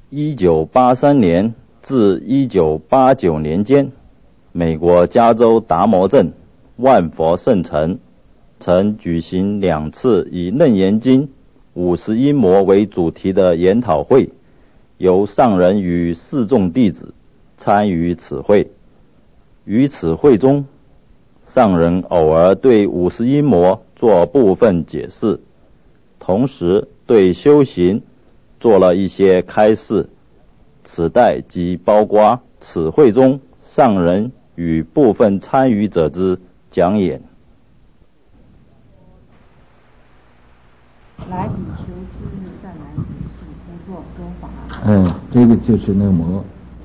1983年至1989年间，美国加州达摩镇万佛圣城曾举行2次以《楞严经》50阴魔为主题的研讨会，由上人与4众弟子参与此会。于此会中，上人偶尔对50阴魔做部分解释，同时对修行做了一些开示。此带即包括此会中上人与部分参与者之讲演。 来比求之日，再来比是不作说法。 这个就是那个魔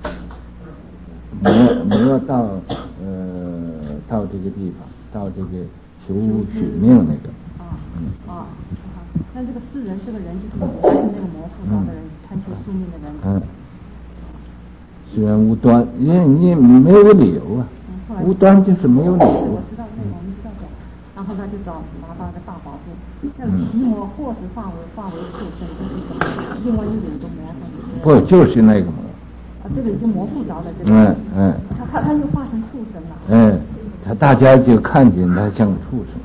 到这个地方，到这个求取命那个。 那这个世人是个人，就是那个魔附着的人，贪求宿命的人。 虽然无端，因为你没有理由啊。无端就是没有理由。 我知道那个，我们知道的。然后他就拿到一个大宝座，那个奇魔或是化为畜生，这是一个另外又有一个魔。 不，就是那个魔。 这个已经魔附着了，这个。他又化成畜生了。 他大家就看见他像畜生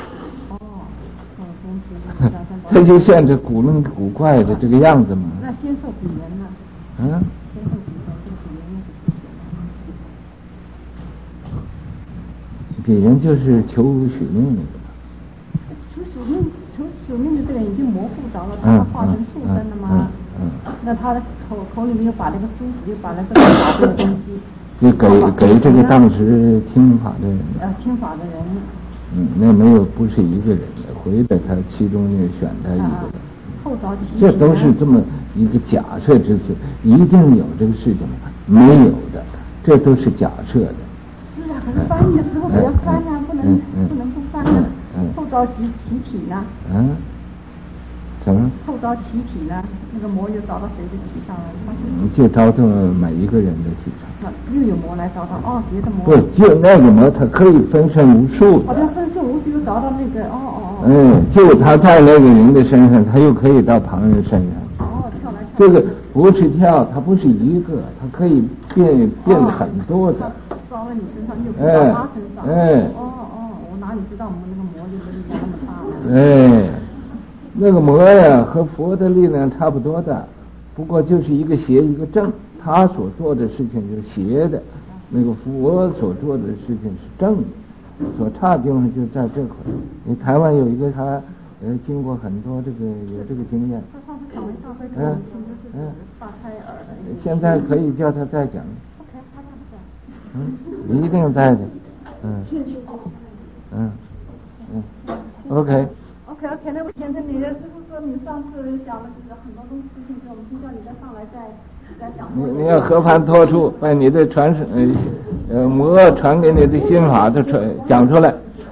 似的。他就像这古灵古怪的这个样子嘛。 那先受比人呢？先受比人，这个比人是比人就是求取命那个。 求取命的这个人已经魔附着了，他化成畜生了吗？那他的口里面又把这个书史，又把那个法这个东西， 就给这个当时听法的人。 听法的人。 那没有，不是一个人的，回来他其中就选他一个人。 后着其这都是这么一个假设之词，一定有这个事情吗？没有的，这都是假设的。 是啊，可是翻译的时候得要翻啊，不能不翻啊。后着其体呢？ 什么？ 后着其体呢？那个魔又找到谁的体上了？ 就找到每一个人的体上。 又有魔来找到别的魔。 不，就那个魔，它可以分身无数的。 好像分身无数又找到那个就他在那个人的身上，他又可以到旁人身上。 跳来跳。 这个不是跳，它不是一个，它可以变很多的。 招到你身上又不到他身上。我哪里知道我们那个魔就是力量那么大呢？ 那个魔呀，和佛的力量差不多的，不过就是一个邪一个正，他所做的事情是邪的，那个佛所做的事情是正的，所差的地方就在这块。你台湾有一个他经过很多这个有这个经验。 他上次讲完大会跟我们听就是大开耳的。 现在可以叫他再讲。 OK， 他在不在？ 一定在的。OK， 那我先生，你的师傅说你上次讲了就是很多东西给我们听，叫你再上来再讲。 你要和盘托出，把你的魔传给你的心法都讲出来。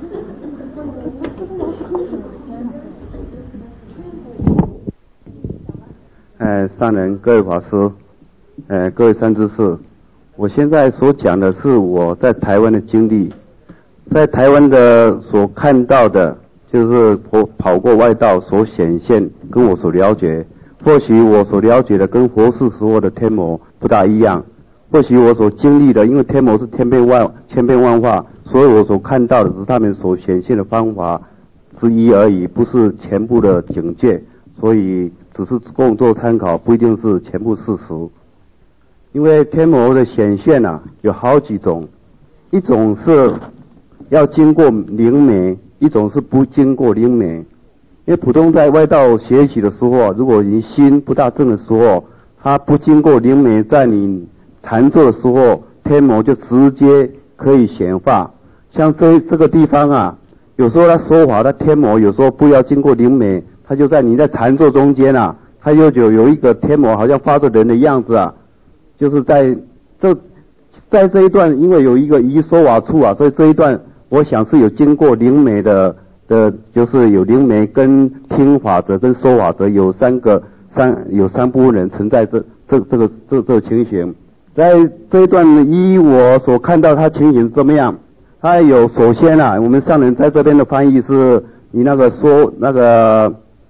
上人、各位法师，各位善知识，我现在所讲的是我在台湾的经历，在台湾的所看到的。就是跑过外道所显现，跟我所了解，或许我所了解的跟佛世时候的天魔不大一样，或许我所经历的，因为天魔是千变万化，所以我所看到的是他们所显现的方法之一而已，不是全部的境界，所以只是供做参考，不一定是全部事实。因为天魔的显现有好几种，一种是要经过灵媒，一种是不经过灵媒。因为普通在外道学习的时候，如果你心不大正的时候，他不经过灵媒，在你禅坐的时候，天魔就直接可以显化。像这个地方有时候他说法，他天魔有时候不要经过灵媒，他就在你在禅坐中间他就有一个天魔好像发作人的样子就是在这一段，因为有一个一说法处所以这一段我想是有经过灵媒的，就是有灵媒跟听法者跟说法者有三部分人存在这个情形。在这一段依我所看到他情形怎么样？他有首先我们上人在这边的翻译是你那个说那个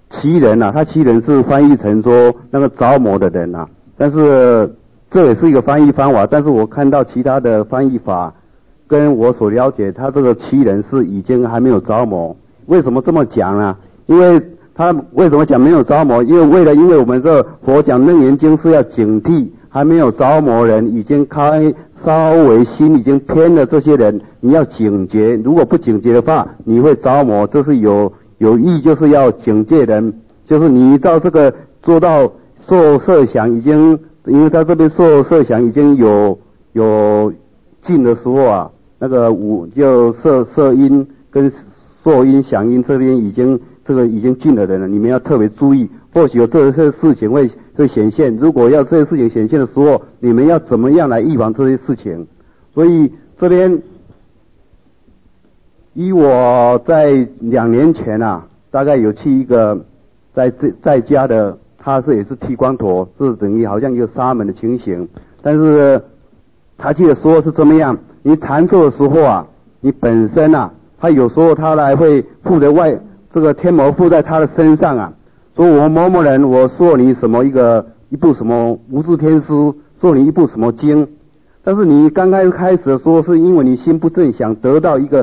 奇人啊，他奇人是翻译成说那个着魔的人啊，但是这也是一个翻译方法，但是我看到其他的翻译法跟我所了解，他这个奇人是已经还没有着魔。为什么这么讲呢？因为他为什么讲没有着魔？因为我们这佛讲楞严经是要警惕还没有着魔人，已经稍微心已经偏了这些人，你要警觉，如果不警觉的话，你会着魔，这是有意，就是要警戒人，就是你照这个做到受设想已经，因为在这边受设想已经有尽的时候啊，那个就色音跟受音响音这边已经尽的人了，你们要特别注意，或许有这些事情会显现，如果要这些事情显现的时候，你们要怎么样来预防这些事情？所以这边以我在2年前啊，大概有去一个在家的，他也是剃光头，是等于好像一个沙门的情形，但是他去的时候是怎么样？你禅坐的时候啊，你本身啊，他有时候他来会附着这个天魔附在他的身上啊，说我某某人，我说你什么一部什么无字天书，说你一部什么经，但是你刚开始的时候是因为你心不正，想得到一个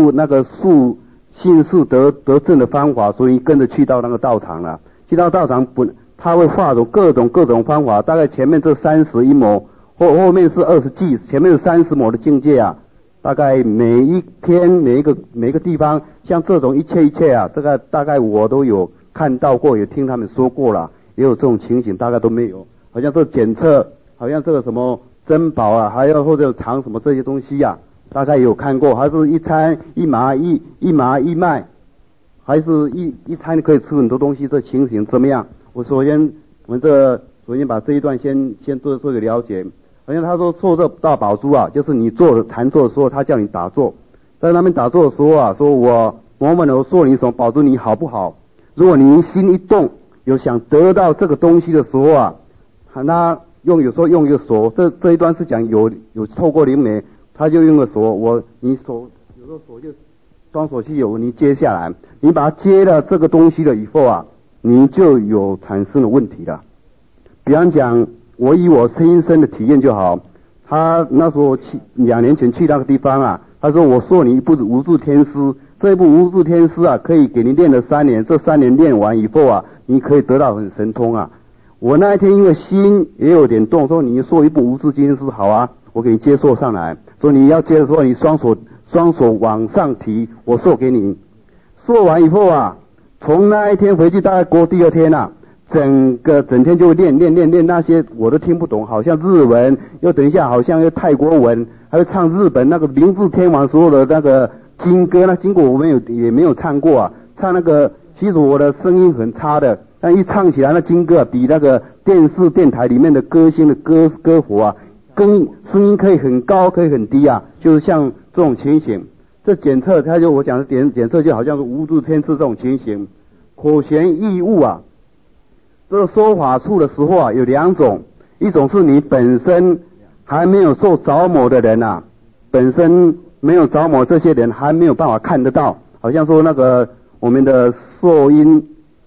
信事得正的方法，所以跟着去到那个道场了。去到道场他会画种各种方法，大概前面这31摩，后面是20记，前面是30摩的境界啊。大概每一篇每一个地方，像这种一切啊，这个大概我都有看到过，也听他们说过了，也有这种情形，大概都没有。好像这检测，好像这个什么珍宝啊，还有或者藏什么这些东西啊，大概有看过，还是一餐一麻一麦，还是一餐可以吃很多东西，这情形怎么样？我首先把这一段先做一个了解。好像他说做这大宝珠啊，就是你禅坐的时候，他叫你打坐，在那边打坐的时候啊，说我说你什么宝珠你好不好？如果你心一动，有想得到这个东西的时候啊，他有时候用一个锁，这一段是讲有透过灵媒，他就用个锁，你手有时候锁就双手去你接下来，你把它接了这个东西了以后啊，你就有产生了问题了。比方讲，我以我亲身的体验就好。他那时候2年前去那个地方啊，他说我说你一部无字天师，这一部无字天师啊，可以给你练了3年，这3年练完以后啊，你可以得到很神通啊。我那一天因为心也有点动，说你说一部无字天师好啊，我给你接受上来，说你要接的时候，你双手往上提，我授给你。授完以后啊，从那一天回去，大概过第2天啊，整天就练那些我都听不懂，好像日文，又等一下好像又泰国文，还会唱日本那个明治天皇时候的那个金歌，那经过我也没有唱过啊，唱那个其实我的声音很差的，但一唱起来那金歌啊，比那个电台里面的歌星的歌喉啊，声音可以很高，可以很低啊，就是像这种情形。这检测，我讲的检测就好像是无字天师这种情形，口弦异物啊。这个说法处的时候啊，有2种，一种是你本身还没有受着魔的人啊，本身没有着魔，这些人还没有办法看得到，好像说那个我们的受音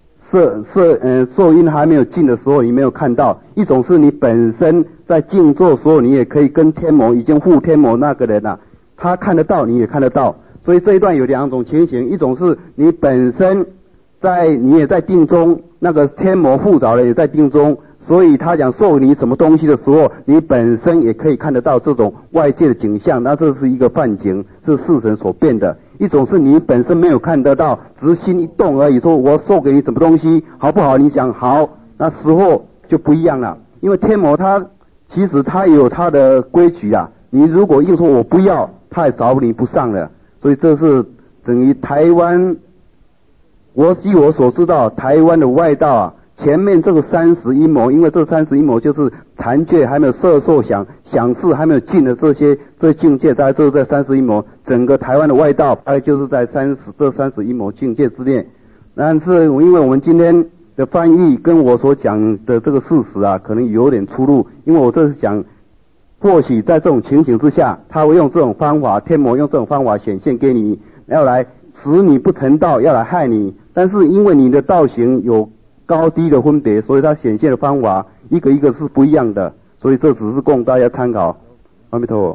还没有尽的时候，你没有看到；一种是你本身在静坐的时候，你也可以跟天魔已经护天魔那个人啊，他看得到，你也看得到。所以这一段有2种情形，一种是你本身你也在定中，那个天魔附着的也在定中，所以他讲授你什么东西的时候，你本身也可以看得到这种外界的景象，那这是一个幻境，是世神所变的。一种是你本身没有看得到，只是心一动而已，说我授给你什么东西好不好？你想好，那时候就不一样了。因为天魔其实他也有他的规矩啊，你如果硬说我不要，他也找你不上了。所以这是等于台湾，据我所知道，台湾的外道啊，前面这个31摩，因为这31摩就是禅觉还没有摄受想事还没有尽的这境界，大概就是在31摩，整个台湾的外道大概就是在这31摩境界之内。但是因为我们今天的翻译跟我所讲的这个事实啊，可能有点出入，因为我这是讲，或许在这种情形之下，他会用这种方法，天魔用这种方法显现给你，要来使你不成道，要来害你， 但是因为你的道行有高低的分别，所以它显现的方法一个一个是不一样的，所以这只是供大家参考。阿弥陀佛。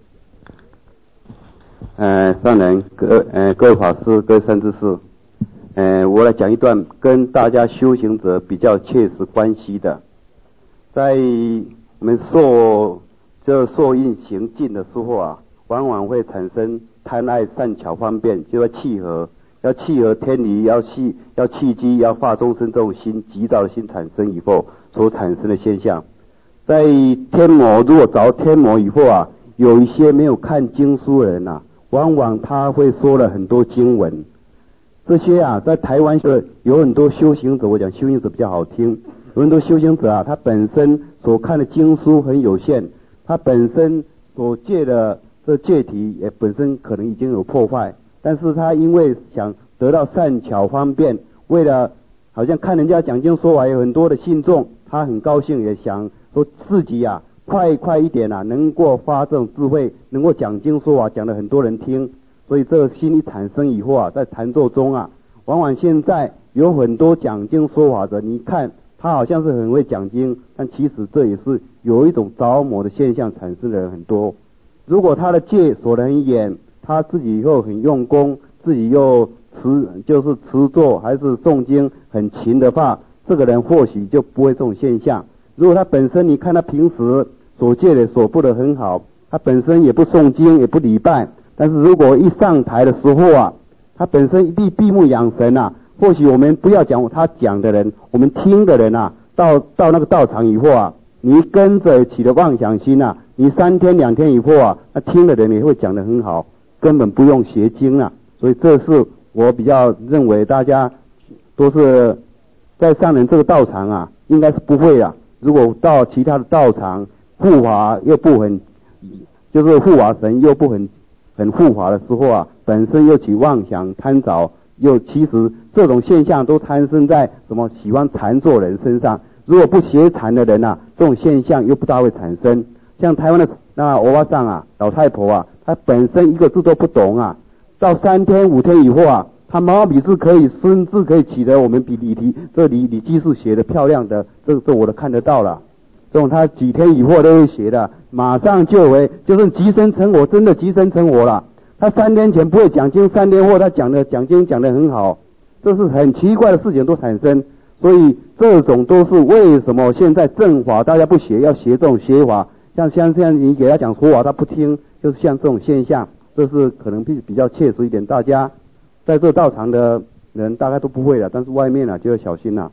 上人各位法师各位善知识，我来讲一段跟大家修行者比较切实关系的。在我们受印行进的时候啊，往往会产生贪爱善巧方便，就要契合天理，要契机，要化众生这种心急躁的心产生以后所产生的现象。在天魔如果着天魔以后啊，有一些没有看经书的人啊，往往他会说了很多经文，这些啊在台湾有很多修行者，我讲修行者比较好听，有很多修行者啊，他本身所看的经书很有限，他本身所戒的这戒体也本身可能已经有破坏，但是他因为想得到善巧方便，为了好像看人家讲经说法有很多的信众，他很高兴，也想说自己啊快一点啊，能够发这种智慧，能够讲经说法讲得很多人听，所以这个心一产生以后啊，在禅坐中啊，往往现在有很多讲经说法的，你看他好像是很会讲经，但其实这也是有一种着魔的现象产生的人很多。如果他的戒锁得很严，他自己又很用功，自己又持坐还是诵经很勤的话，这个人或许就不会这种现象。如果他本身你看他平时所戒的所布的很好，他本身也不诵经也不礼拜，但是如果一上台的时候啊，他本身闭目养神啊，或许我们不要讲他讲的人，我们听的人啊，到那个道场以后啊，你跟着起的妄想心啊，你3天2天以后啊，那听的人也会讲得很好，根本不用学经啊。所以这是我比较认为大家都是在上人这个道场啊，应该是不会啊。如果到其他的道场，护法又不很，就是护法神又不很护法的时候啊，本身又起妄想贪着，又其实这种现象都产生在什么喜欢禅坐人身上。如果不学禅的人啊，这种现象又不大会产生。像台湾的那欧巴桑啊，老太婆啊，她本身一个字都不懂啊，到3天5天以后啊，她毛笔字可以孙字可以起得我们比李记是写的漂亮的，这我都看得到了。这种他几天以后都会写的，马上就是即生成我，真的即生成我了。他3天前不会讲经，3天后他讲经讲得很好，这是很奇怪的事情都产生。所以这种都是为什么现在正法大家不学，要学这种学法，像你给他讲说法他不听，就是像这种现象，这是可能比较切实一点。大家在这道场的人大概都不会了，但是外面啊就要小心了。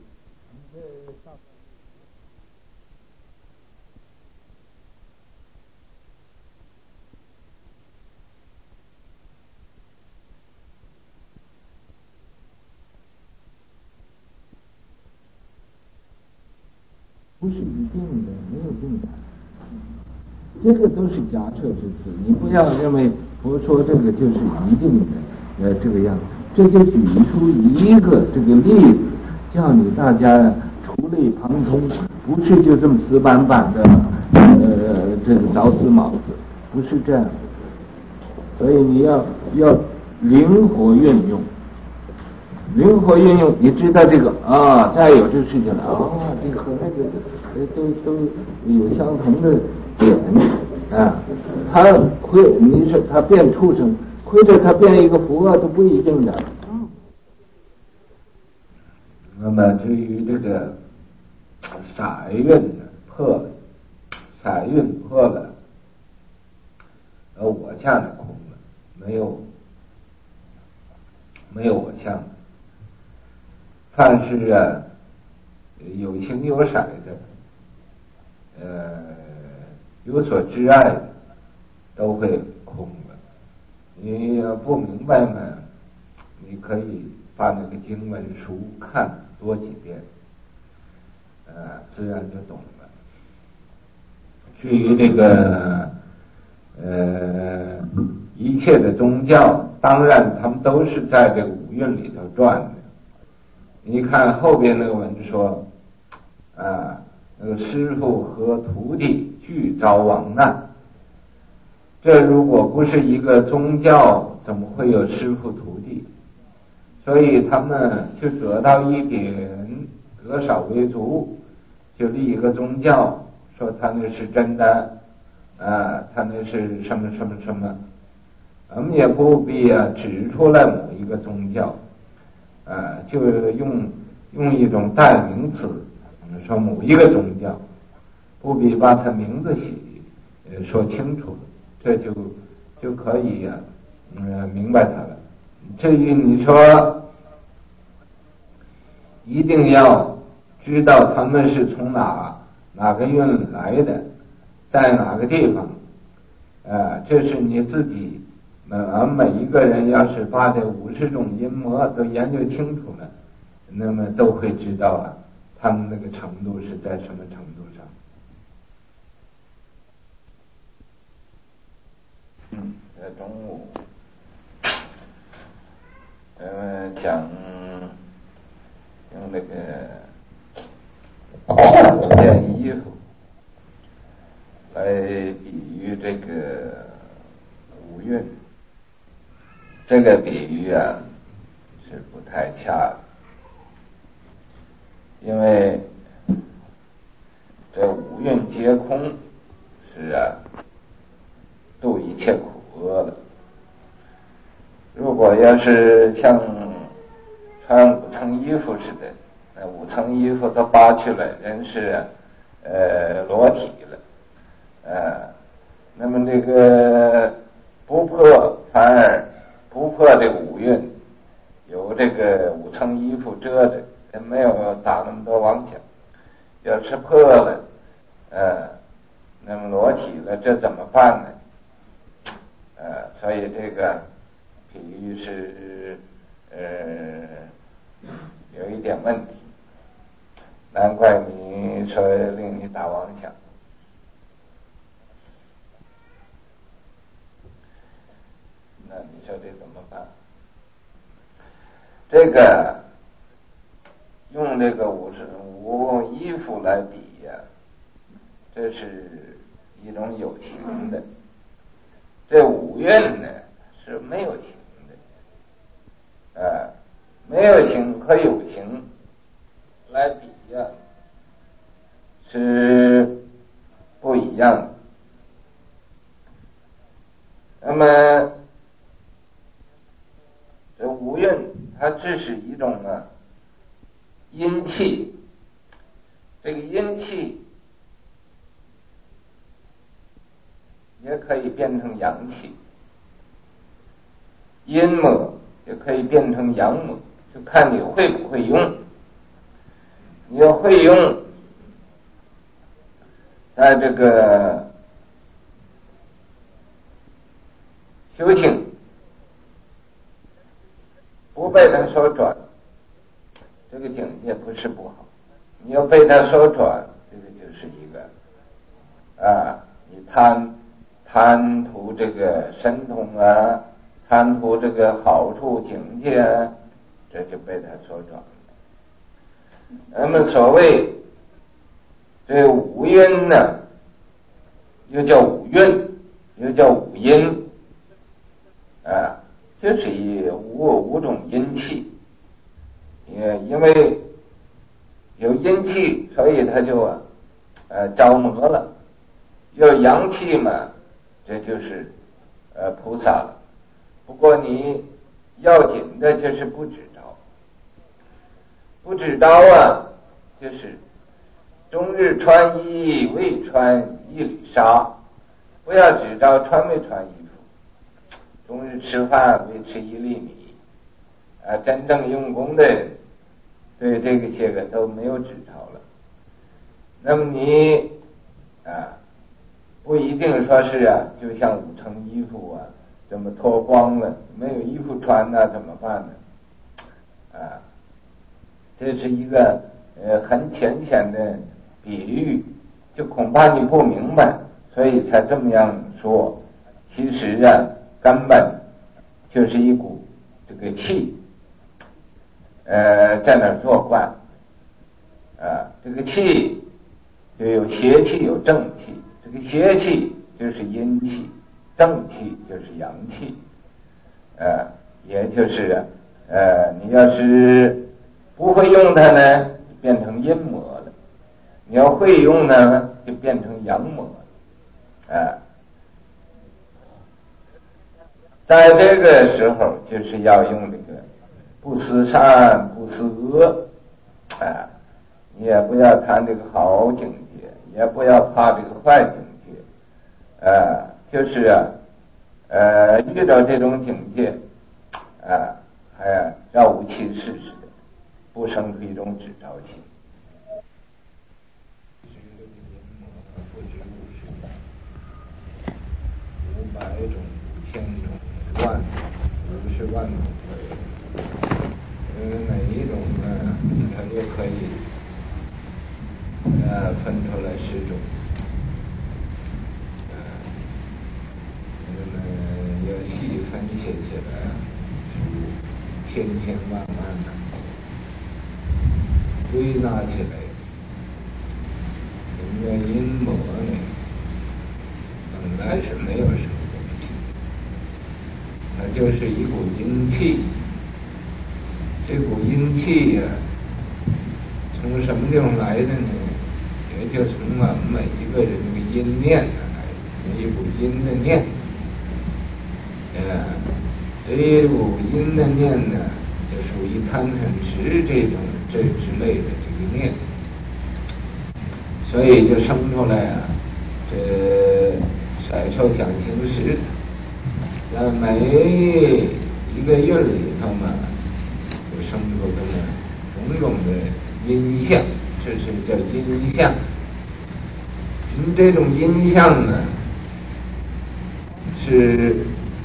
不是一定的，没有定的，这个都是假设之词。你不要认为佛说这个就是一定的，这个样子。这就举出一个这个例子，叫你大家触类旁通，不是就这么死板板的，这个着死毛子，不是这样的。所以你要灵活运用。灵活运用，你知道这个啊，再有这个事情了啊，这个和那个都有相同的点啊。他会，你说他变畜生，或者他变一个佛都不一定的。 那么至于这个色蕴破了，色蕴破了，我相的空了，没有我相。凡是有情有色的，有所挚爱的，都会空了。你不明白嘛，你可以把那个经文书看多几遍，自然就懂了。至于这个一切的宗教，当然他们都是在这个五蕴里头转的。你看后边那个文说，那个师父和徒弟俱遭亡难。这如果不是一个宗教，怎么会有师父徒弟？ 所以他们就得到一点格少为足，就立一个宗教，说他那是真的，他那是什么什么什么，我们也不必指出来某一个宗教，就用一种代名词，说某一个宗教，不必把它名字说清楚，这就可以明白它了。至于你说一定要知道他们是从哪个运来的，在哪个地方，这是你自己每一个人要是把这50种阴魔都研究清楚了，那么都会知道他们那个程度是在什么程度上。中午讲用那个一件衣服来比喻这个五蕴，这个比喻是不太恰的，因为这五蕴皆空是度一切苦厄了。如果要是像穿5层衣服似的，那5层衣服都扒去了，人是裸体了，那么这个不破，反而不破这个五蕴，有这个5层衣服遮着，也没有打那么多妄想。要是破了，那么裸体了，这怎么办呢？所以这个比喻是有一点问题，难怪你说令你打妄想。那你说这怎么办？这个用这个五衣服来比这是一种有情的。这五蕴呢是没有情的，没有情和有情来比是不一样的。那么这五蕴它只是一种阴气，这个阴气也可以变成阳气，阴魔也可以变成阳魔，就看你会不会用。你要会用，在这个修行不被他所转，这个境界不是不好。你要被他所转，这个就是一个你贪图这个神通贪图这个好处境界这就被他所转。那么所谓这五阴呢，又叫五蕴，又叫五阴，就是五种阴气。因为有阴气，所以他就着魔了。有阳气嘛，这就是菩萨了。不过你要紧的就是不知着，不知着就是终日穿衣未穿一缕纱，不要只着穿没穿衣服，终日吃饭未吃一粒米，真正用功的人对这个些个都没有执着了。那么你不一定说是就像5层衣服这么脱光了，没有衣服穿怎么办呢？这是一个很浅显的比喻，就恐怕你不明白，所以才这么样说。其实根本就是一股这个气在那儿作怪，这个气就有邪气有正气，这个邪气就是阴气，正气就是阳气，也就是你要是不会用它呢，变成阴魔了；你要会用呢，就变成阳魔。在这个时候，就是要用这个不思善，不思恶，你也不要谈这个好境界，也不要怕这个坏境界，就是遇到这种境界，绕无其事似的，不生出一种执着心。500种、5000种、1万种、50万种每一种呢，它就可以分出来10种。要细分析起来，千千万万的，归纳起来，人家阴谋呢，本来是没有什么东西，它就是一股阴气。这股阴气呀，从什么地方来的呢？也就从我们每一个人的阴念来的，一股阴的念。这一股阴的念呢，就属于贪嗔痴这之类的这个念，所以就生出来这色受想行识，在每一个月里头嘛，就生出这么种种的阴相，这是叫阴相。这种阴相呢，是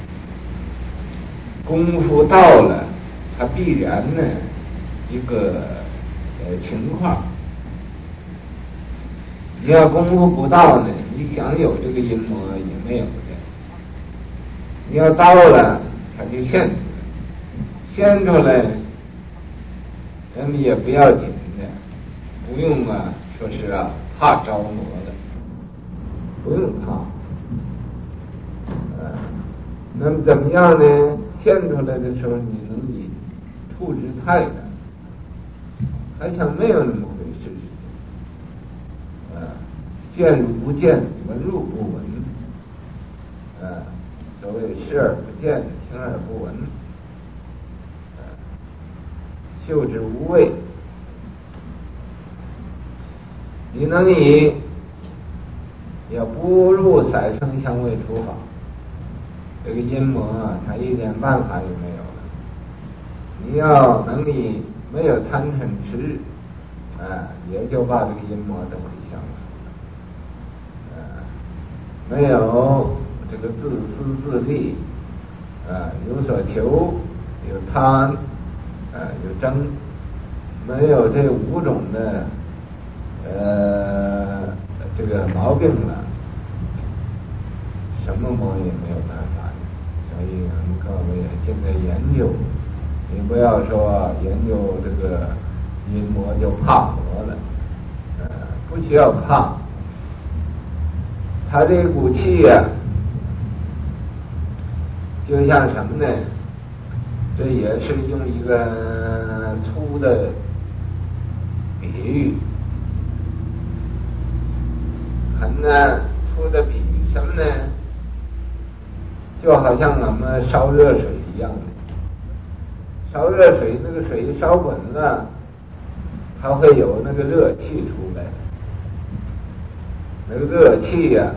功夫到了，它必然呢一个情况。你要功夫不到呢，你想有这个阴魔也没有的。你要到了，它就现出来，现出来，人们也不要紧的，不用说是怕着魔的，不用怕。那么怎么样呢？现出来的时候，你能以处之泰然，还像没有那么回事。见如不见，闻如不闻。所谓视而不见，听而不闻，嗅之无味。你能以也不入色声香味触法，这个阴魔它一点办法也没有了。你要能以没有贪嗔痴，也就把这个阴魔都回向了。没有这个自私自利，有所求，有贪，有争，没有这5种的这个毛病了，什么魔也没有办法。所以我们各位现在研究，你不要说研究这个阴魔就怕魔了，不需要怕。他这股气呀，就像什么呢？这也是用一个粗的比喻，很粗的比喻什么呢？就好像我们烧热水一样的，烧热水，那个水烧滚了，它会有那个热气出来。那个热气呀，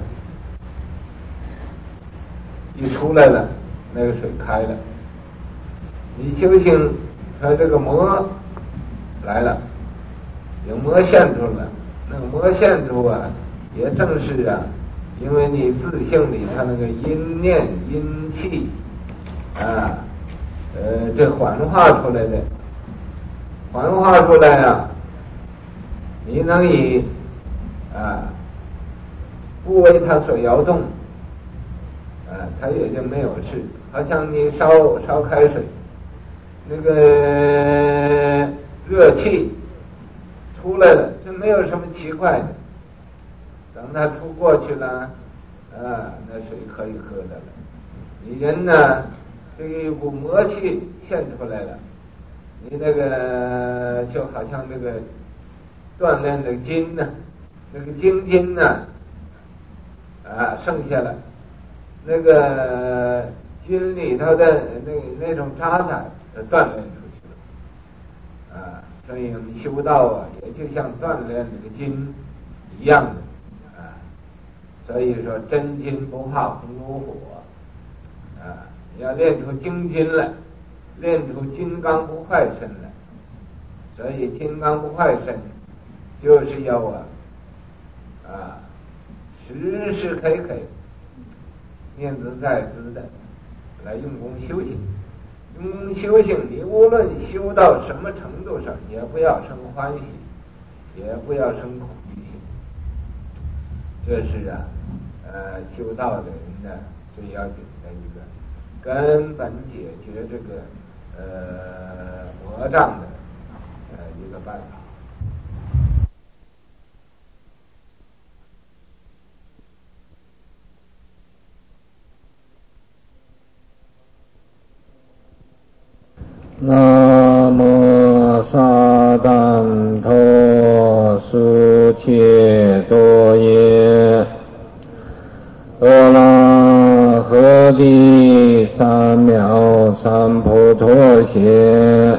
一出来了，那个水开了。你修行，它这个魔来了，有魔现出了，那个魔现出也正是因为你自性里它那个阴念阴气这幻化出来的，幻化出来你能以不为它所摇动，它也就没有事。好像你烧开水，那个热气出来了，这没有什么奇怪的。等它出过去了，那水可以喝的了。你人呢，这一股魔气现出来了， 你那个就好像那个锻炼的筋呢，那个筋呢，剩下了那个筋里头的那种渣滓锻炼出去了，所以我们修道也就像锻炼那个筋一样的，所以说真金不怕红炉火，你要练出精筋来，练出金刚不坏身来，所以金刚不坏身就是要时时刻刻念兹在兹的来用功修行。用功修行，你无论修到什么程度上，也不要生欢喜，也不要生恐惧心。这是修道的人呢最要紧的一个根本解决这个魔障的一个办法。 南无萨旦陀苏切多耶，阿拉诃帝三藐三菩提歇，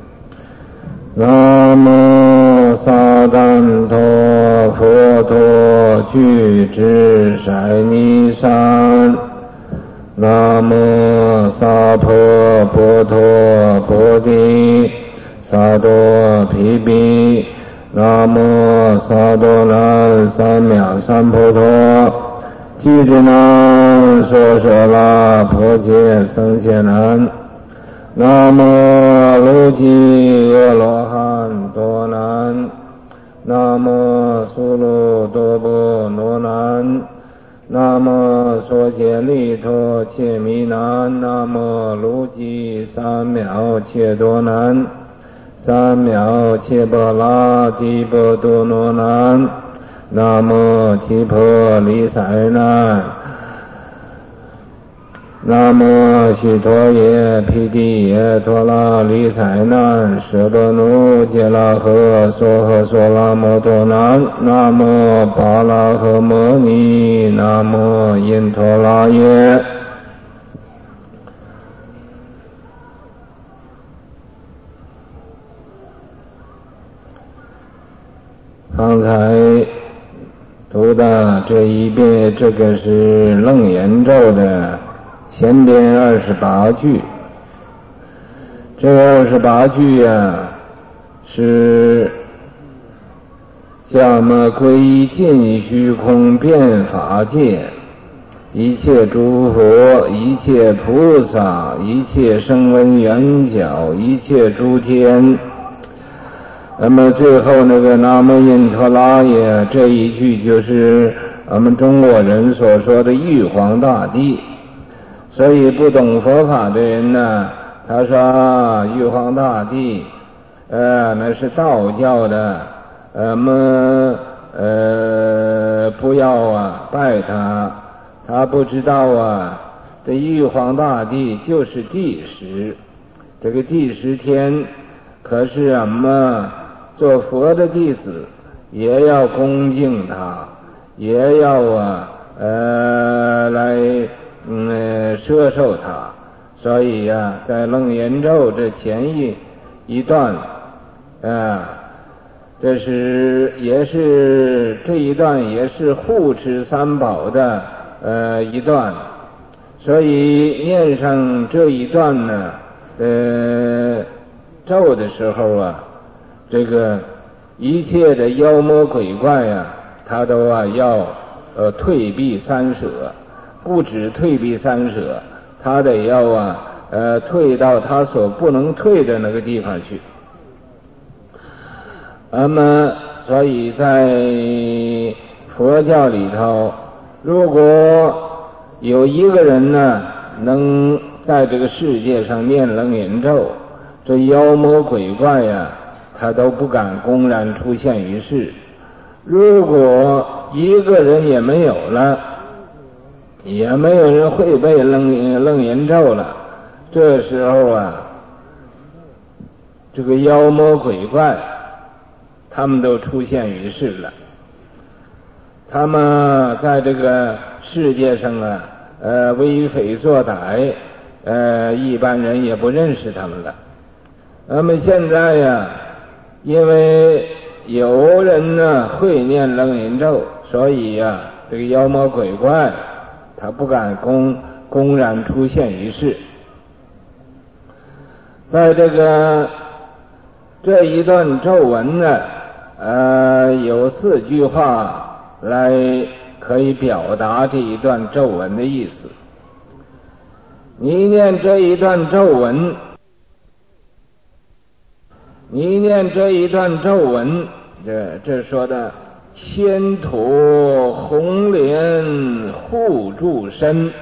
南无萨旦陀佛陀具智舍尼山，南无萨婆诃陀菩提萨埵毗毗，南无萨埵南三藐三菩提，俱胝南娑舍那婆伽僧伽南，南无卢吉阿罗汉多南，南无苏卢多波罗南，南无娑竭利陀切弥南，南无卢吉三藐切多南，三藐切波拉提波多罗南，南无提婆离塞南，南无须陀耶毗帝耶陀罗离塞南，舍多奴揭拉诃娑诃娑拉摩多南，南无巴拉诃摩尼，南无因陀罗耶。刚才读的这一遍，这个是楞严咒的前边28句。这28句是叫我们皈依尽虚空遍法界，一切诸佛，一切菩萨，一切声闻缘觉，一切诸天。那么最后那个南无因陀罗耶这一句，就是我们中国人所说的玉皇大帝。所以不懂佛法的人呢，他说玉皇大帝那是道教的，不要拜他。他不知道这玉皇大帝就是第十，这个第十天可是我们做佛的弟子也要恭敬他，也要来摄受他。所以在楞严咒这前一段这是也是这一段也是护持三宝的一段。所以念上这一段呢咒的时候这个一切的妖魔鬼怪他都要退避三舍，不止退避三舍，他得要退到他所不能退的那个地方去。那么所以在佛教里头，如果有一个人呢能在这个世界上念楞严咒，这妖魔鬼怪他都不敢公然出现于世。如果一个人也没有了，也没有人会背楞严咒了，这时候这个妖魔鬼怪他们都出现于世了，他们在这个世界上啊为非作歹，一般人也不认识他们了。那么现在呀，因为有人呢会念楞严咒，所以呀这个妖魔鬼怪他不敢公然出现于世。在这一段咒文呢，有4句话来可以表达这一段咒文的意思。你念这一段咒文，这说的千朵红莲护住身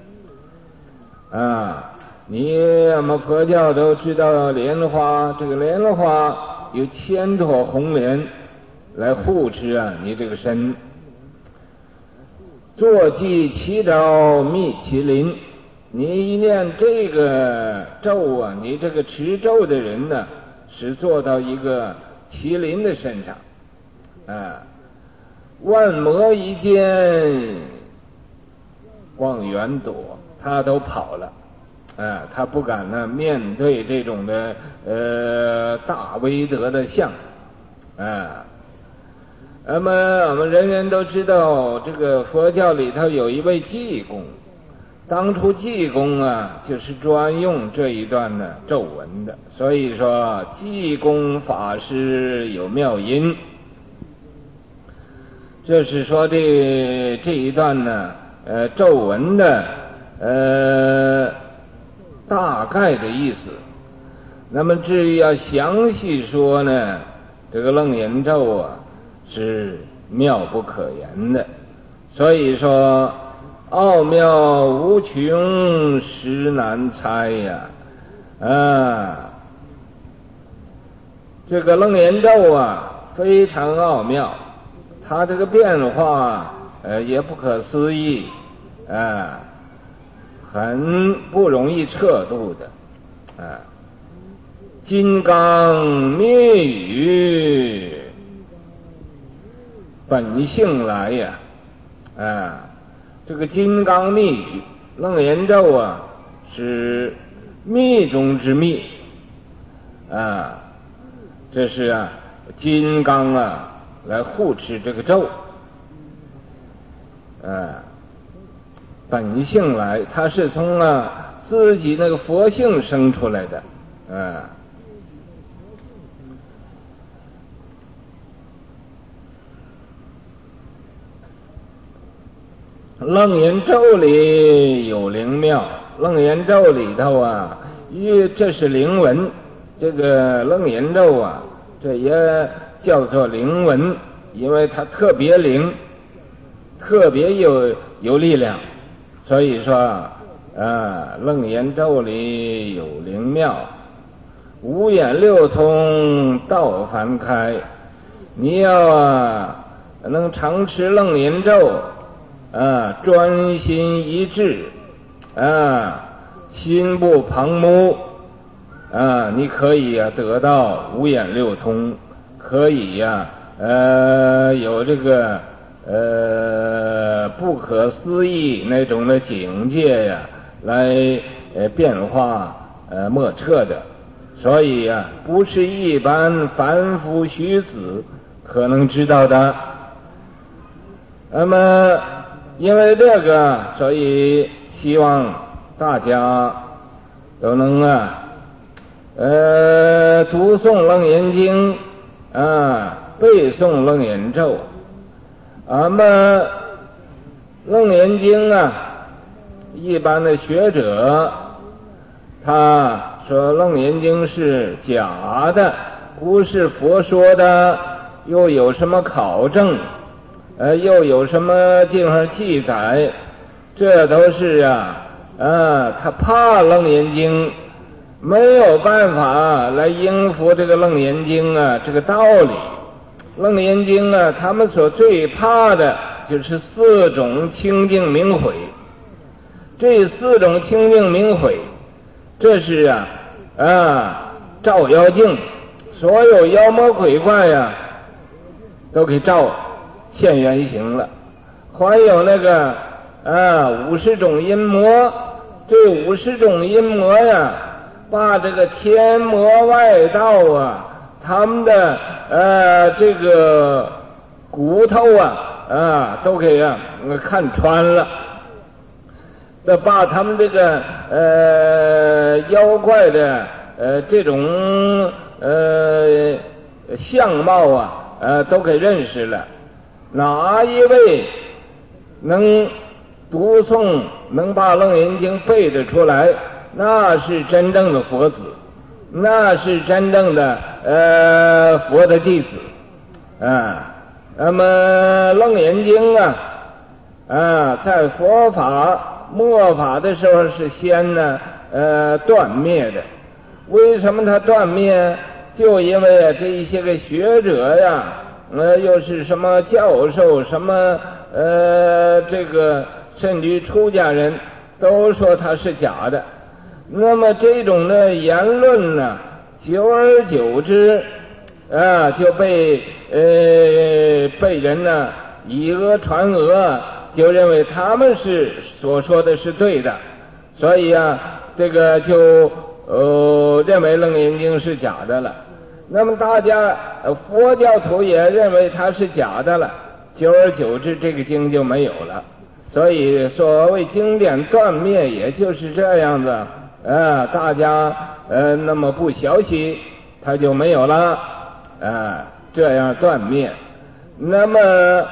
啊。我们佛教都知道莲花，这个莲花有千朵红莲来护持啊你这个身。坐骑七招觅麒麟，你一念这个咒啊，你这个持咒的人呢是坐到一个麒麟的身上万魔一见望远躲，他都跑了他不敢呢面对这种的大威德的相那么我们人人都知道，这个佛教里头有一位济公，当初济公啊就是专用这一段的咒文的，所以说济公法师有妙音。这是说这一段呢咒文的大概的意思。那么至于要详细说呢，这个楞严咒啊是妙不可言的，所以说奥妙无穷实难猜呀这个楞严咒啊非常奥妙，它这个变化也不可思议很不容易测度的金刚密语本性来呀这个金刚密语楞严咒啊是密中之密这是金刚来护持这个咒本性来，它是从自己那个佛性生出来的楞严咒里有灵妙，楞严咒里头因为这是灵文，这个楞严咒这也叫做灵文，因为它特别灵，特别有力量，所以说楞严咒里有灵妙，五眼六通道凡开。你要能常持楞严咒专心一致心不旁骛你可以得到五眼六通，可以有这个不可思议那种的境界来变化莫测的，所以不是一般凡夫虚子可能知道的。那么因为这个，所以希望大家都能读诵楞严经背诵楞严咒。那么楞严经一般的学者他说楞严经是假的，不是佛说的，又有什么考证又有什么地方记载，这都是他怕楞严经没有办法来应付这个楞严经这个道理。楞严经他们所最怕的就是4种清净明慧，这4种清净明慧这是照妖镜，所有妖魔鬼怪呀都给照现原形了。还有那个50种阴魔，这50种阴魔呀，把这个天魔外道啊，他们的这个骨头都给看穿了，把他们这个妖怪的这种相貌都给认识了。哪一位能读诵，能把《楞严经》背得出来，那是真正的佛子，那是真正的佛的弟子那么《楞严经》在佛法末法的时候是先断灭的。为什么它断灭？就因为这一些个学者呀，又是什么教授，什么这个甚至出家人都说它是假的。那么这种的言论呢，久而久之就被人呢以讹传讹，就认为他们是所说的是对的，所以这个就认为《楞严经》是假的了。那么大家佛教徒也认为它是假的了，久而久之这个经就没有了。所以所谓经典断灭，也就是这样子大家那么不小心，它就没有了这样断灭。那么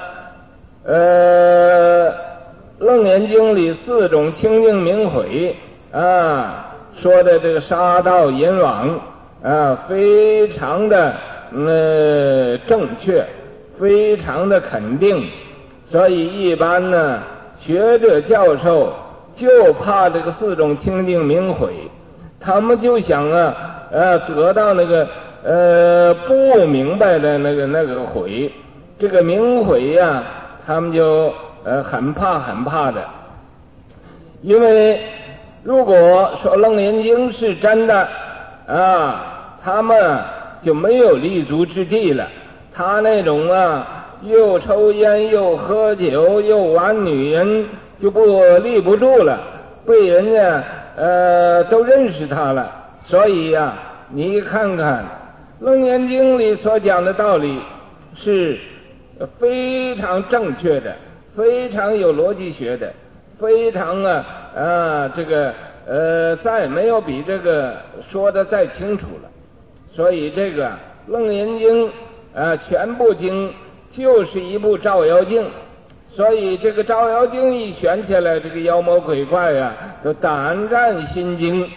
楞严经里4种清净明慧说的这个杀盗淫妄非常的正确，非常的肯定。所以一般呢学者教授就怕这个4种清净明慧，他们就想得到那个不明白的那个慧，这个明慧他们就很怕的。因为如果说楞严经是真的他们就没有立足之地了。他那种又抽烟又喝酒又玩女人，就立不住了，被人家都认识他了。所以你看看楞严经里所讲的道理是非常正确的，非常有逻辑学的，非常这个再没有比这个说的再清楚了。所以这个楞严经全部经就是一部照妖镜。所以这个照妖镜一选起来，这个妖魔鬼怪都胆战心惊。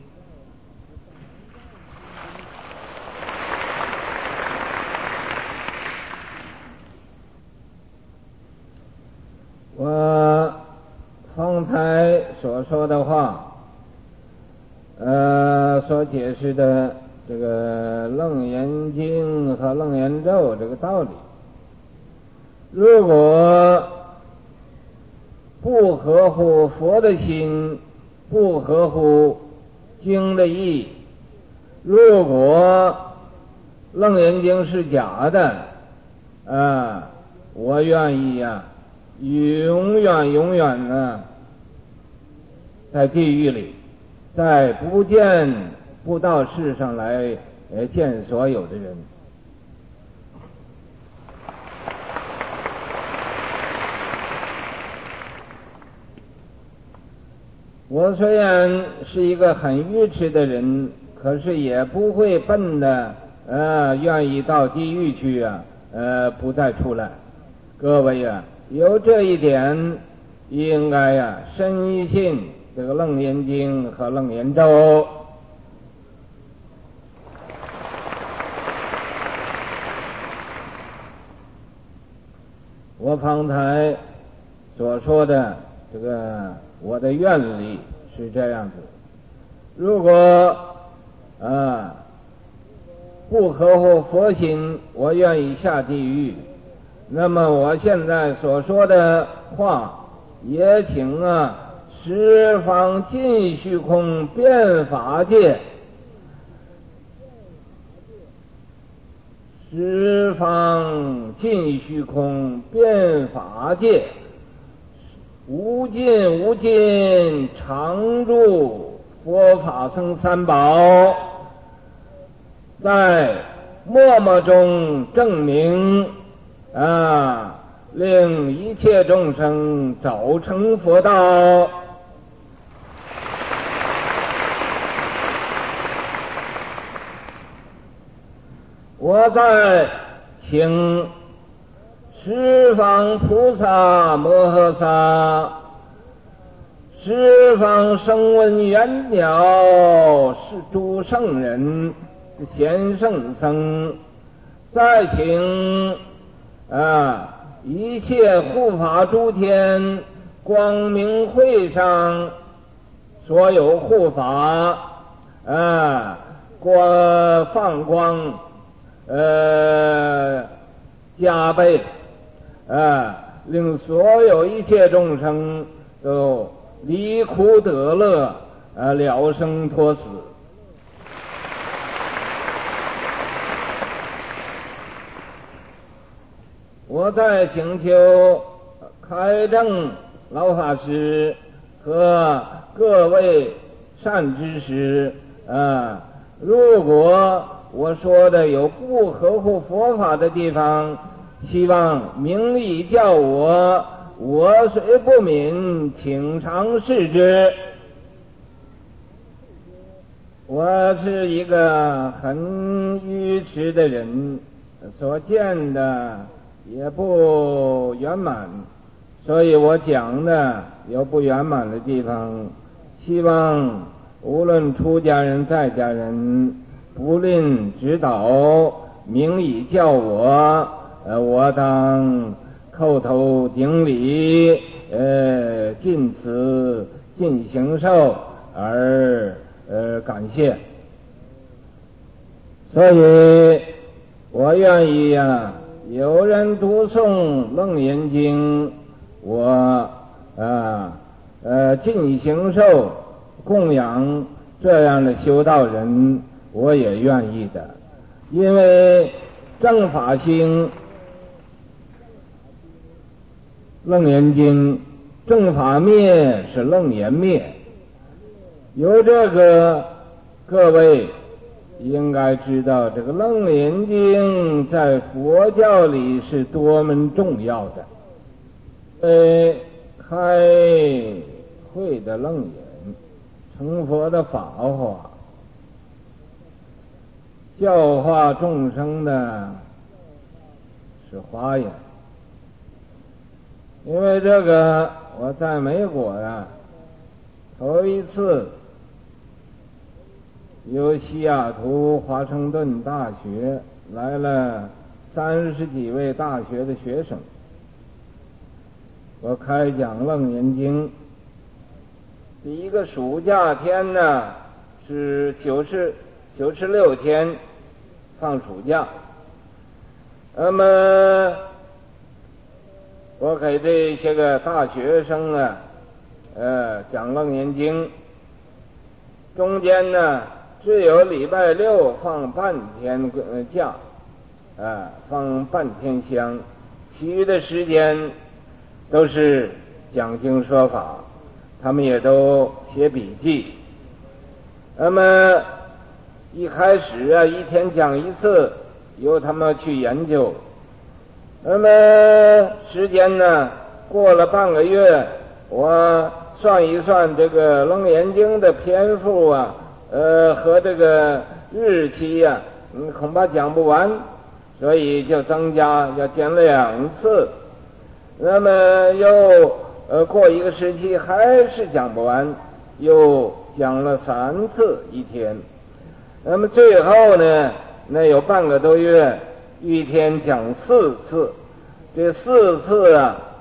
我方才所说的话所解释的这个楞严经和楞严咒这个道理，如果不合乎佛的心，不合乎经的意，如果楞严经是假的我愿意永远在地狱里，再不到世上来见所有的人。我虽然是一个很愚痴的人，可是也不会笨的愿意到地狱去不再出来。各位有这一点，应该深信这个楞严经和楞严咒。我方才所说的这个我的愿力是这样子，如果不合乎佛心，我愿意下地狱。那么我现在所说的话，也请十方尽虚空遍法界十方尽虚空遍法界，无尽无尽常住佛法僧三宝，在默默中证明令一切众生早成佛道。我在请十方菩萨摩诃萨、十方声闻缘鸟是诸圣人贤圣僧，再请一切护法诸天光明会上所有护法放光加倍令所有一切众生都离苦得乐了生脱死。我在请求开正老法师和各位善知识如果我说的有不合乎佛法的地方，希望明理教我虽不敏，请常视之。我是一个很愚痴的人，所见的也不圆满，所以我讲的有不圆满的地方，希望无论出家人在家人不吝指导，明以教我，我当叩头顶礼，尽此尽形寿而感谢。所以我愿意有人读诵楞严经，我尽形寿供养这样的修道人，我也愿意的。因为正法兴楞严经，正法灭是楞严灭。有这个，各位应该知道，这个楞严经在佛教里是多么重要的。开会的楞严，成佛的法化，教化众生的是华严。因为这个，我在美国头一次由西雅图华盛顿大学来了30几位大学的学生，我开讲楞严经。第一个暑假天是96天放暑假，那么我给这些个大学生讲楞严经，中间只有礼拜六放半天假，放半天香，其余的时间都是讲经说法，他们也都写笔记。那么一开始一天讲一次，由他们去研究。那么时间过了半个月，我算一算这个楞严经的篇幅和这个日期恐怕讲不完，所以就增加，要讲2次。那么又过一个时期还是讲不完，又讲了3次一天。那么最后那有半个多月，一天讲4次。这4次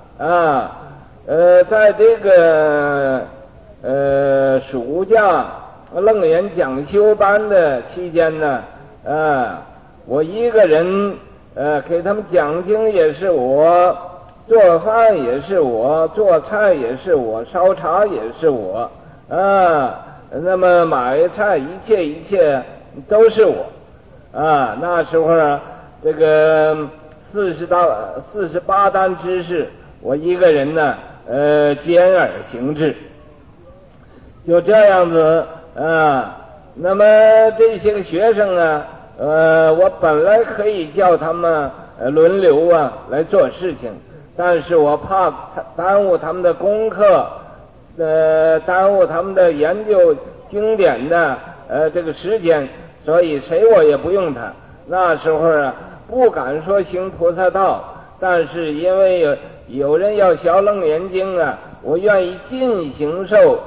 在这个暑假楞严讲修班的期间我一个人给他们讲经也是我，做饭也是我，做菜也是我，烧茶也是我那么买菜一切都是我那时候这个48单知识，我一个人呢兼而行之，就这样子啊。那么这些个学生呢，我本来可以叫他们轮流来做事情，但是我怕耽误他们的功课，耽误他们的研究经典的这个时间，所以谁我也不用他。那时候不敢说行菩萨道，但是因为有人要学楞严经我愿意尽行受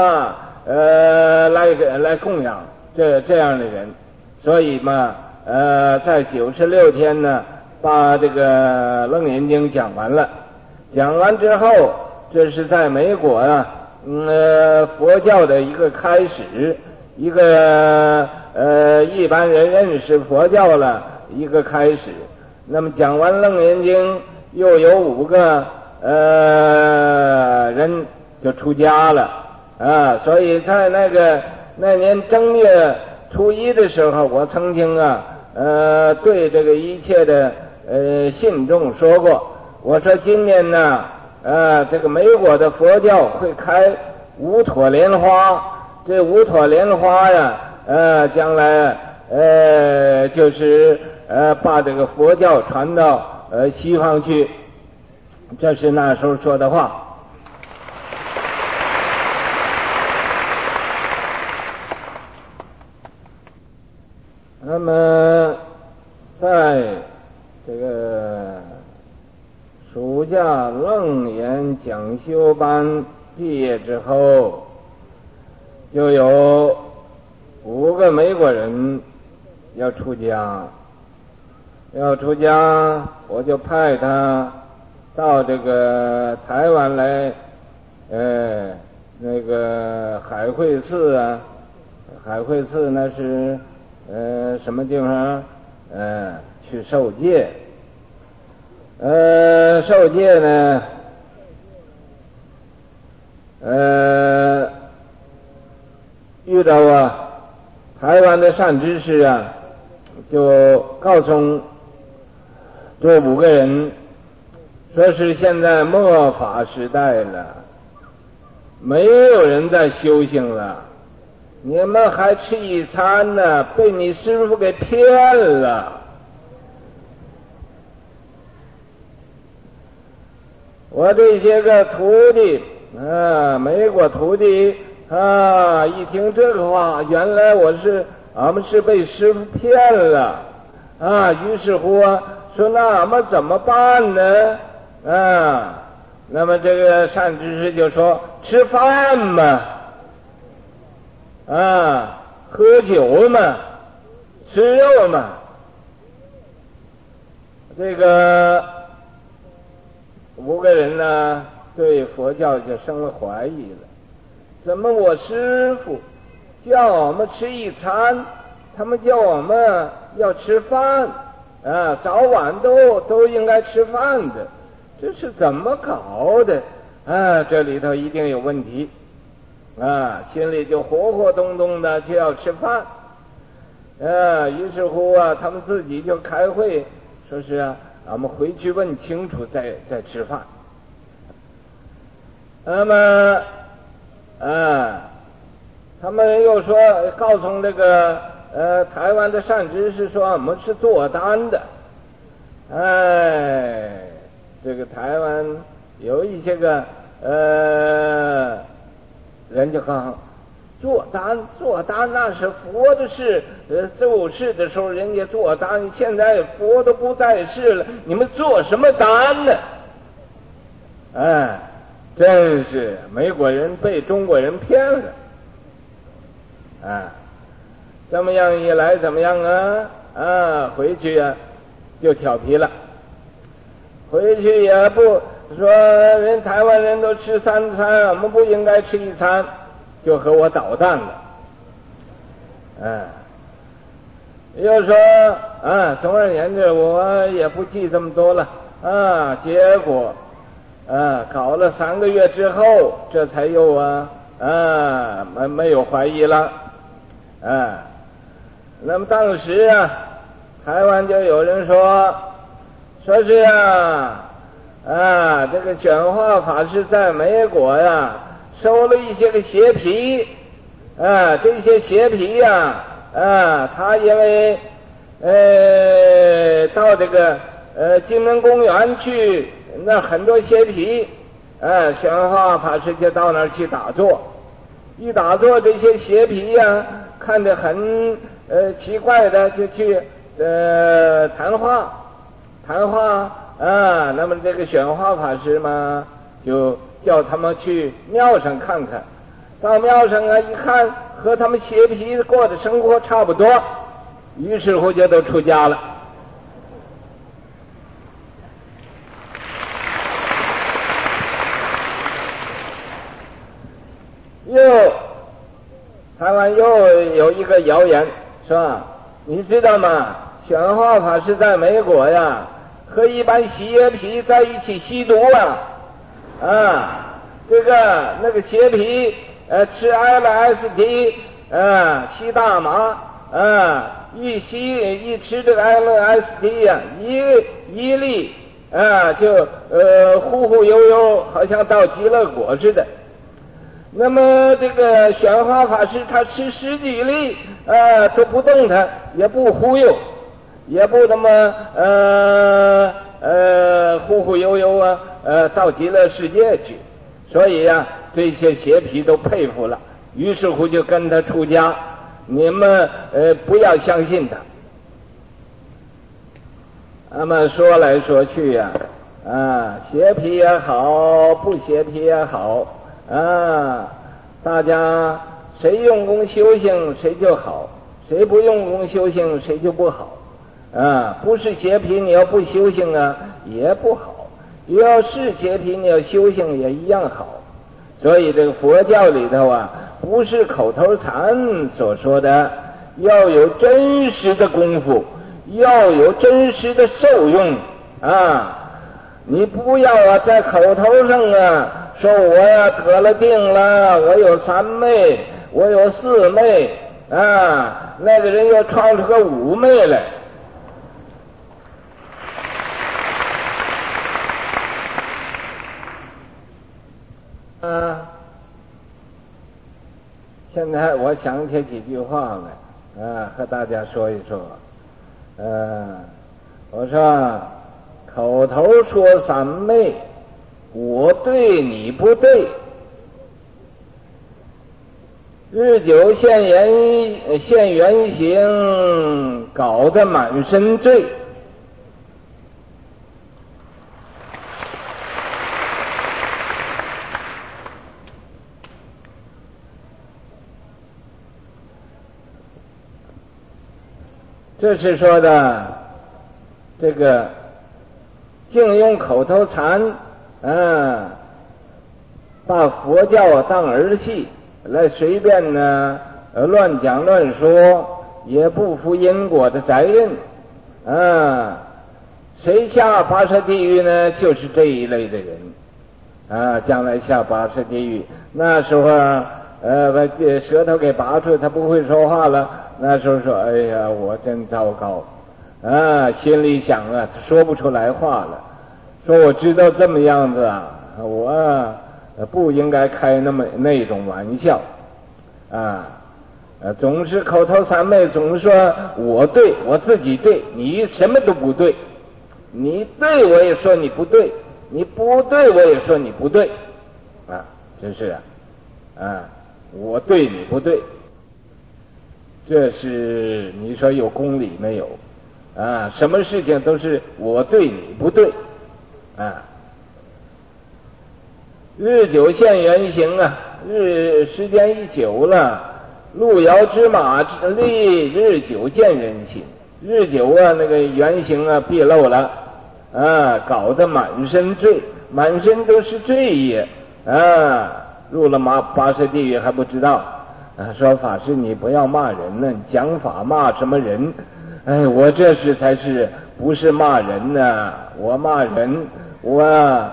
来供养这样的人，所以嘛在96天呢把这个楞严经讲完了。讲完之后，这是在美国佛教的一个开始，一个一般人认识佛教了一个开始。那么讲完楞严经，又有5个人就出家了所以在那年正月初1的时候，我曾经对这个一切的信众说过，我说今年呢这个美国的佛教会开五朵莲花，这五朵莲花将来就是把这个佛教传到西方去，这是那时候说的话。那么在这个暑假楞严讲修班毕业之后，就有5个美国人要出家，我就派他到这个台湾来，那个海会寺海会寺那是什么地方去受戒。受戒呢遇到台湾的善知识就告诉这5个人说是现在末法时代了，没有人在修行了，你们还吃一餐呢，被你师父给骗了。我这些个徒弟美国徒弟一听这个话，原来俺们是被师父骗了于是乎说那么怎么办呢那么这个善知识就说吃饭嘛喝酒嘛，吃肉嘛。这个5个人呢对佛教就生了怀疑了，怎么我师父叫我们吃一餐，他们叫我们要吃饭早晚都应该吃饭的，这是怎么搞的这里头一定有问题心里就活活动动的就要吃饭于是乎他们自己就开会，说是俺们回去问清楚再吃饭。那么他们又说告诉这个台湾的善知识说我们是做单的。这个台湾有一些个人就告做单那是佛的事，做事的时候人家做单，现在佛都不在世了，你们做什么单呢？真是美国人被中国人骗了这么样一来怎么样回去就调皮了，回去也不说人台湾人都吃3餐，我们不应该吃1餐，就和我捣蛋了又说总而言之我也不记这么多了结果搞了3个月之后，这才又没有怀疑了那么当时台湾就有人说是这个显化法师在美国呀收了一些个邪皮，这些邪皮呀，他因为到这个金门公园去，那很多邪皮，显化法师就到那儿去打坐，一打坐这些邪皮呀，看着很奇怪的，就去谈话，那么这个显化法师嘛，就叫他们去庙上看看，到庙上一看，和他们邪皮过的生活差不多，于是乎就都出家了。台湾又有一个谣言，是吧？你知道吗？显化法师在美国呀，和一般邪皮在一起吸毒那个邪皮吃 LSD 吸大麻一吃这个 LSD 呀，一粒就忽忽悠悠，好像到极乐国似的。那么这个显化法师他吃10几粒都不动弹，也不忽悠，也不那么忽忽悠悠到极乐世界去，所以这些邪皮都佩服了，于是乎就跟他出家。你们不要相信他。那么说来说去邪皮也好，不邪皮也好大家谁用功修行谁就好，谁不用功修行谁就不好不是邪皮你要不修行也不好，要是邪皮你要修行也一样好。所以这个佛教里头不是口头禅所说的，要有真实的功夫，要有真实的受用你不要在口头上说我得了病了，我有3昧，我有4昧那个人又创出个5昧来。现在我想起几句话来和大家说一说我说口头说3昧，我对你不对，日久现原形，搞得满身罪。这是说的这个净用口头禅把佛教当儿戏来随便乱讲乱说，也不负因果的责任谁下拔舌地狱呢？就是这一类的人将来下拔舌地狱，那时候把舌头给拔出，他不会说话了，那时候说哎呀我真糟糕心里想他说不出来话了，说我知道这么样子我不应该开那种玩笑总是口头3昧，总是说我对，我自己对，你什么都不对，你对我也说你不对，你不对我也说你不对真是我对你不对，这是你说有公理没有什么事情都是我对你不对日久现原形时间一久了，路遥知马力，日久见人心。日久那个原形毕露了搞得满身罪，满身都是罪业入了拔舌地狱还不知道说法师你不要骂人呢，你讲法骂什么人？我这是才是不是骂人呢？我骂人我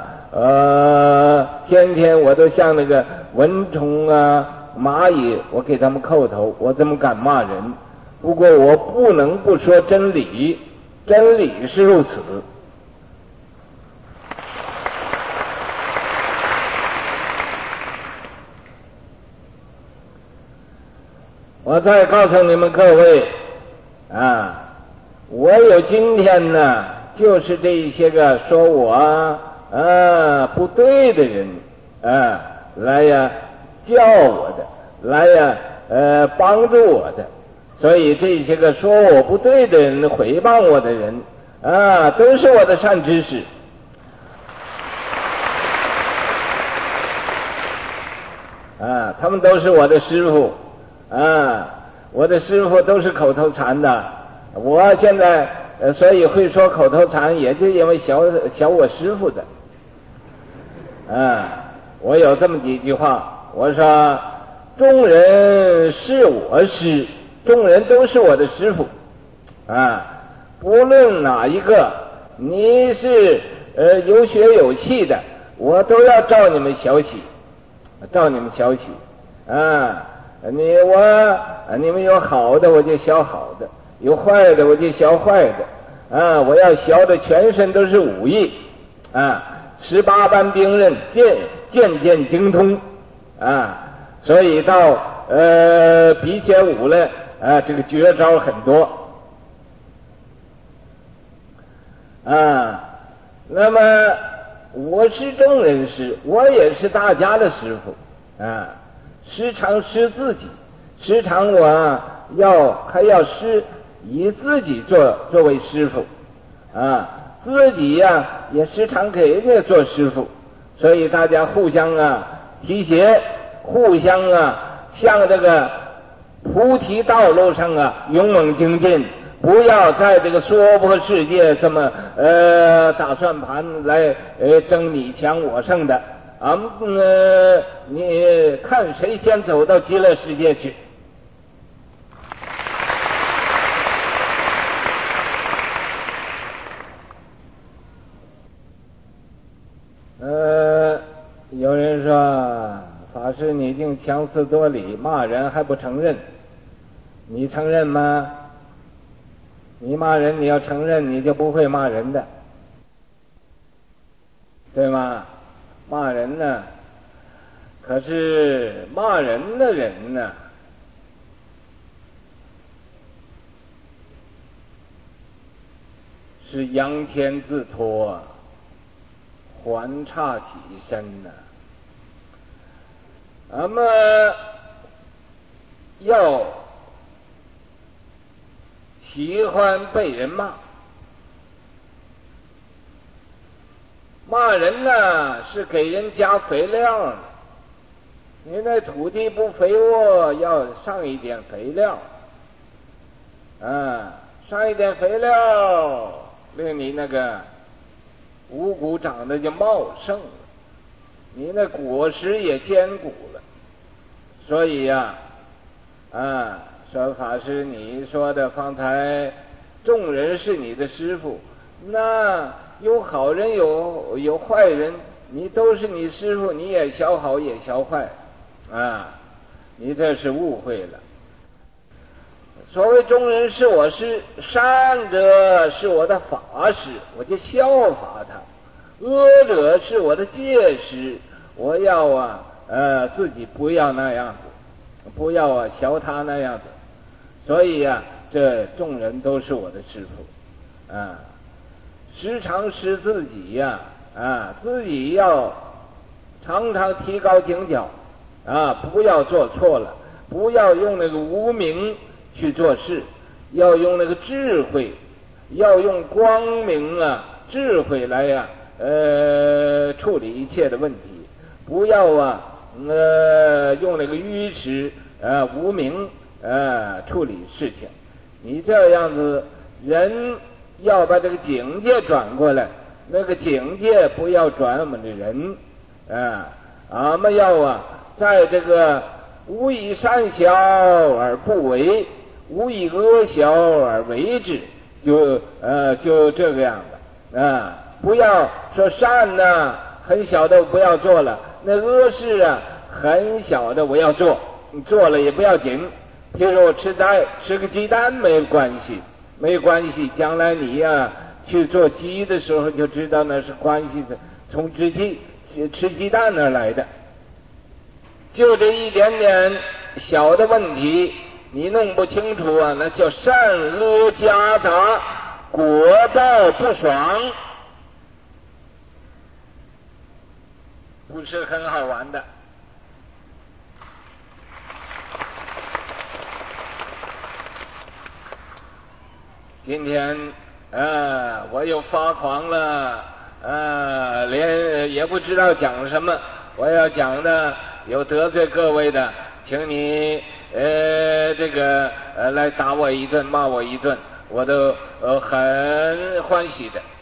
天天我都像那个蚊虫蚂蚁，我给他们叩头，我怎么敢骂人？ 不过我不能不说真理，真理是如此。我再告诉你们各位啊，我有今天呢，就是这一些个说我不对的人来呀教我的，来呀帮助我的，所以这些个说我不对的人，诽谤我的人都是我的善知识。他们都是我的师父我的师父都是口头禅的。我现在所以会说口头禅，也就因为小我师父的。我有这么几句话，我说众人是我师，众人都是我的师父不论哪一个，你是有血有气的，我都要照你们小喜，照你们小喜你们有好的我就学好的，有坏的我就学坏的我要学的全身都是武艺18般兵刃，件件精通所以到比起武来这个绝招很多那么我是众人师，我也是大家的师父时常师自己，时常我还要师以自己作为师父自己也时常给人家做师父，所以大家互相提携，互相向这个菩提道路上勇猛精进，不要在这个娑婆世界这么打算盘来争你强我胜的你看谁先走到极乐世界去有人说法师你竟强词夺理，骂人还不承认，你承认吗？你骂人你要承认，你就不会骂人的，对吗？骂人呢，可是骂人的人呢是仰天自托还差己身那么要喜欢被人骂，骂人呢是给人加肥料，你那土地不肥沃，要上一点肥料上一点肥料，令你那个五谷长得就茂盛了，你那果实也坚固了。所以说法师你说的方才众人是你的师父，那有好人有坏人，你都是你师父，你也学好也学坏你这是误会了。所谓众人是我师，善者是我的法师，我就效法他；恶者是我的戒师，我要自己不要那样子，不要学他那样子。所以这众人都是我的师父时常使自己自己要常常提高警觉不要做错了，不要用那个无明去做事，要用那个智慧，要用光明智慧来处理一切的问题，不要用那个愚痴无明处理事情。你这样子人要把这个境界转过来，那个境界不要转我们的人俺们要在这个无以善小而不为，无以恶小而为之，就这个样的不要说善很小的不要做了，那恶事很小的我要做，做了也不要紧， 比如说我吃个鸡蛋没关系，没关系，将来你呀去做鸡的时候就知道那是关系的，从吃鸡蛋那儿来的。就这一点点小的问题你弄不清楚啊，那叫善恶夹杂，果报不爽，不是很好玩的。今天我又发狂了，连也不知道讲什么，我要讲的有得罪各位的，请你来打我一顿，骂我一顿，我都很欢喜的。